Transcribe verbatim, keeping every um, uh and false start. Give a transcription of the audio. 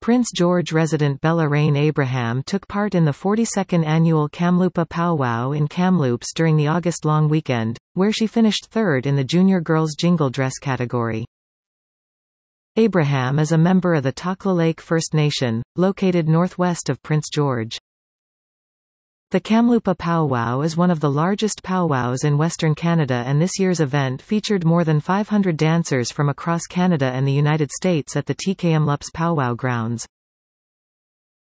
Prince George resident Bella Rain Abraham took part in the forty-second annual Kamloops Powwow in Kamloops during the August long weekend, where she finished third in the junior girls jingle dress category. Abraham is a member of the Takla Lake First Nation, located northwest of Prince George. The Kamloops Powwow is one of the largest powwows in Western Canada, and this year's event featured more than five hundred dancers from across Canada and the United States at the T K M L U P S Powwow grounds.